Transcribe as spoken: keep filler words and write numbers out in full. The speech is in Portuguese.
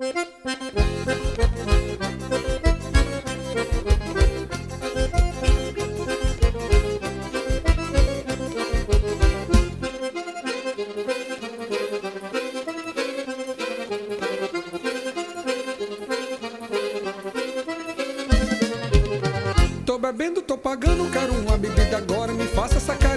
Tô bebendo, tô pagando, quero uma bebida agora, me faça essa cara.